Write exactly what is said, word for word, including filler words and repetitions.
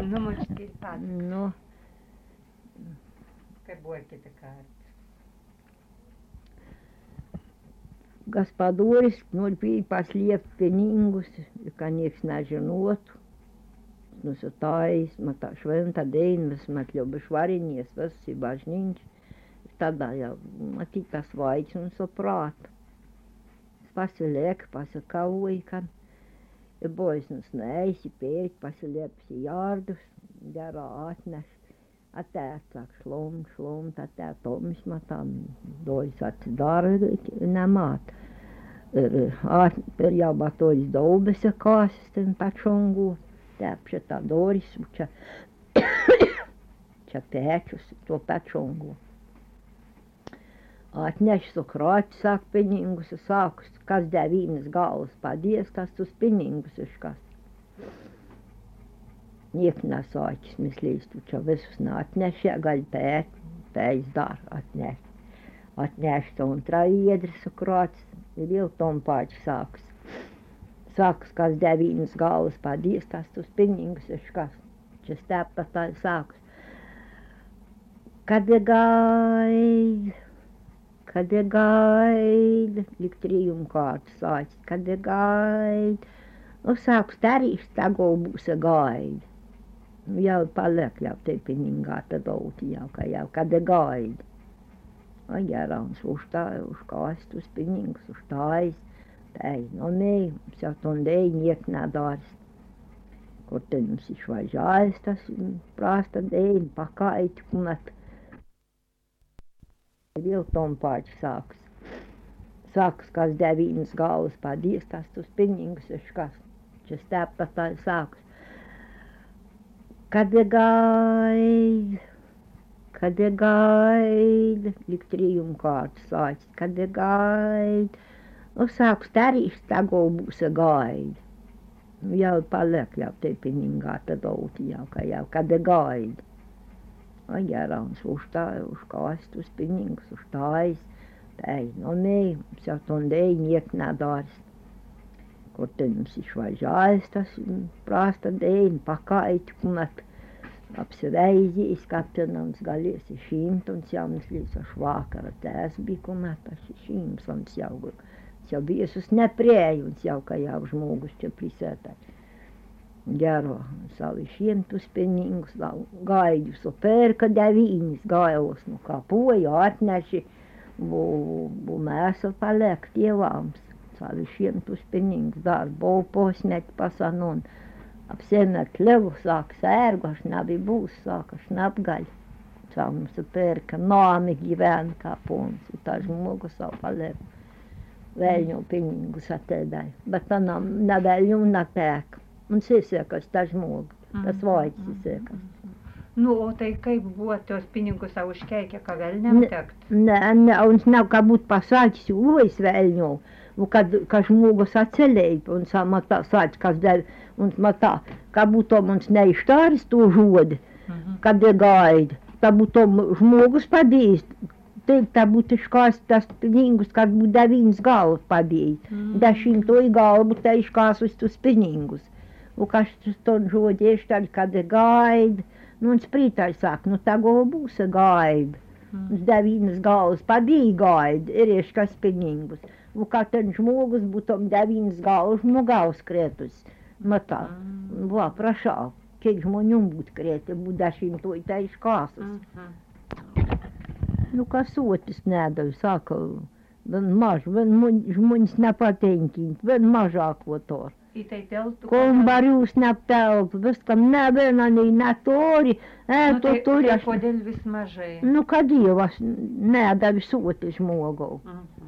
Nu, mučkī pat. Nu. Kai boikita kārt. Gaspadoris nolpīja paslēpt pieningus, ka nieks nežinotu. Nu, so tais, man tā šventa diena, man ļoba švarinies, viss ir bažniņš. Tādā jau, man tik tas vaigs un so prāta. Pasiliek, pasakavoja, ka ir bojas nu snēsi, pērk, pasiliek jārdus, garā atnes. Atēt sāk šlum, šlum, atēt tomis, man tā dojas atsidara, nemāt. Ir jau batoļas daubes kāsas, ten pačongu, tēpša tā doris, ča, ča pēčus, to pačongu. Atneš so krāti sāk piningus, sākus, kas devīnas galvas padies, tas tus piningus iškas. Niek nesāķis, myslīs, tu ča visus neatneš, ja gali pēt, pēc dar atneš. Atneš to un traiedri so krātis, ir jau tom pači sākus. Sākus, kas devīnas galvas padies, tas tus piningus iškas. Ča stēpa tā sākus. Kad ir gaid, kad ir gaid, lik trijum kārtu sācis, kad ir gaid. Nu, sākus tarīs, tago būs gaid. Jau paliek jau te piningā tad auti jau, ka jau, kad ir gaid. Ai, jārāns uz tā, uz kāst, uz piningus, uz tājas. Tai, no ne, jau ton dēļ niek nedāris. Kur te mums išvaļājis tas prāsta dēļ, pakaiti, kunat. Vēl tom pači sāks. Sāks, kas devīnas galvas padies, tas tus piningus iškas. Ča stēpa tā sāks. Kad ir gaid, kad ir gaid, lik trijum kārtu sācis, kad ir gaid. Nu, sāks tarīs, tago būs gaid. Jau paliek jau te piningā tad auti jau, ka jau, kad ir gaid. Ai, jārāns uz tā, uz kāst, uz piningus, uz tājas. Tai, no ne, jau ton dēļ niek nedāris. Kur te mums išvaļājis tas prāsta dēļ, pakaiti, kunat apsiveizījis, kaptenams galies ir šimtons, jau mums līdz vakara tēs bija, kunat tas ir šimtons jau. Jau biesus neprējuns jau, ka jau žmogus čia prisētai. Gero savi šimtus piningus, gaidus, o pērka devīnis gājos, nu kā poja atneši, bu, bu mēsa paliek tievāms. Savi šimtus piningus dar, bol posmet pasanon, apsemet levu, sāk sērgaš, nabi būs, sākaš napgaļ. Savu pērka nāmi gyven kā pons, un tā žmogu savu paliek. Vēļņu piningus atēdāja, bet tā nav ne vēļņu, ne pēka. Un sisiekas tā žmogu, tas vaigs sisiekas. Nu, o tai kaip buvo tos pinigus sau užkeikę, ka vēļņam tekt? Ne, ne, un nav kā būt pasāķis, uojas vēļņu, kad, ka žmogus atcelēja, un sā matā sāķis, kas dēļ, un matā, kā būtom uns neištāris to žodi, kad ir gaida, tā būtom žmogus padījis. Teikt, tā būtu iškāst tas piningus, kad būtu devīnas galvas padījis. Mm. Dažīm to ir galvu, tā iškāsus tus piningus. Un kas to žodi ieštāļ, kad ir gaida, nu un sprītāļ sāk, nu tā go būs gaida. Mm. Uz devīnas galvas padīja gaida, ir ieškas piningus. Un kā ten žmogus būtom devīnas galvas, žmogaus krētus. Matā, mm. vā, prašā, kiek žmoņum būt krēti, būt dažīm to ir tā iškāsus. Mm-hmm. Nu, kas otrs nedēļ, saka, vien maž, vien žmuņas nepateņķīt, vien mažāk votor. I tai teltu? Kombarius neptelpu, viskam ne vien anī netori, e, nu, to tai, turi. Tai kodėl vis mažai? Nu, kad dievas nedēļ otrs žmogau. Mm.